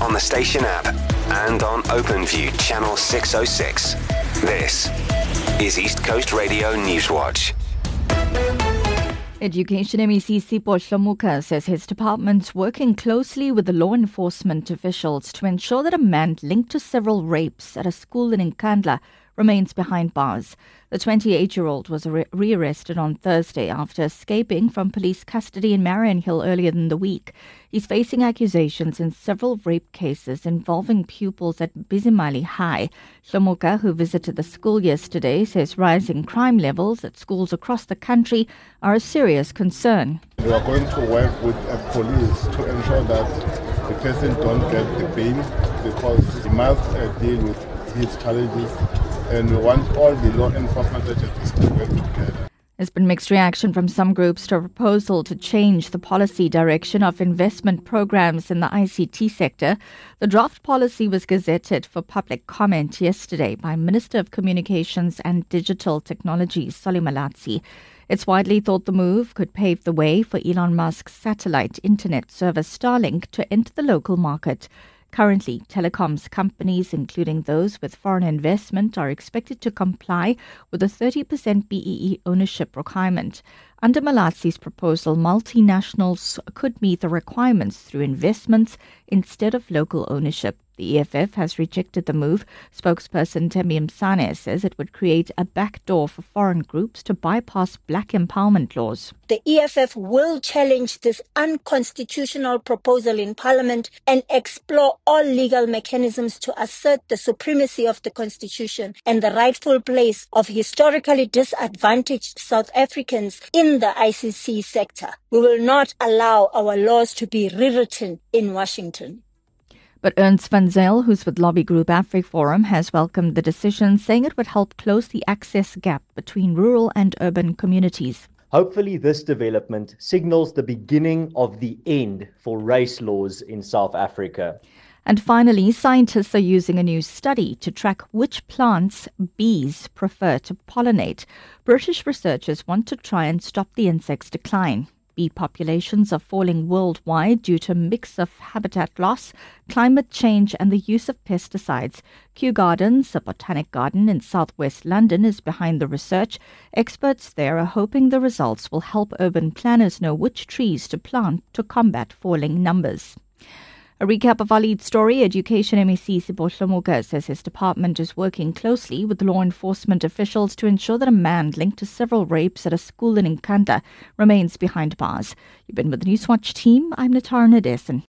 on the station app and on OpenView channel 606. This is East Coast Radio Newswatch. Education MEC Sipho Hlomuka says his department's working closely with the law enforcement officials to ensure that a man linked to several rapes at a school in Nkandla remains behind bars. The 28-year-old was rearrested on Thursday after escaping from police custody in Mariannhill earlier in the week. He's facing accusations in several rape cases involving pupils at Bizimali High. Hlomuka, who visited the school yesterday, says rising crime levels at schools across the country are a serious concern. We are going to work with the police to ensure that the person don't get the pain, because he must deal with his challenges, and we want all the law enforcement agencies to work together. There's been mixed reaction from some groups to a proposal to change the policy direction of investment programs in the ICT sector. The draft policy was gazetted for public comment yesterday by Minister of Communications and Digital Technologies, Solly Malatsi. It's widely thought the move could pave the way for Elon Musk's satellite internet service Starlink to enter the local market. Currently, telecoms companies, including those with foreign investment, are expected to comply with a 30% BEE ownership requirement. Under Malatsi's proposal, multinationals could meet the requirements through investments instead of local ownership. The EFF has rejected the move. Spokesperson Thembi Msane says it would create a backdoor for foreign groups to bypass black empowerment laws. The EFF will challenge this unconstitutional proposal in Parliament and explore all legal mechanisms to assert the supremacy of the Constitution and the rightful place of historically disadvantaged South Africans in the ICT sector. We will not allow our laws to be rewritten in Washington. But Ernst van Zyl, who's with lobby group AfriForum, has welcomed the decision, saying it would help close the access gap between rural and urban communities. Hopefully this development signals the beginning of the end for race laws in South Africa. And finally, scientists are using a new study to track which plants bees prefer to pollinate. British researchers want to try and stop the insect's decline. Bee populations are falling worldwide due to a mix of habitat loss, climate change and the use of pesticides. Kew Gardens, a botanic garden in southwest London, is behind the research. Experts there are hoping the results will help urban planners know which trees to plant to combat falling numbers. A recap of our lead story. Education MEC Sipho Hlomuka says his department is working closely with law enforcement officials to ensure that a man linked to several rapes at a school in Nkandla remains behind bars. You've been with the Newswatch team. I'm Natara Nadesan.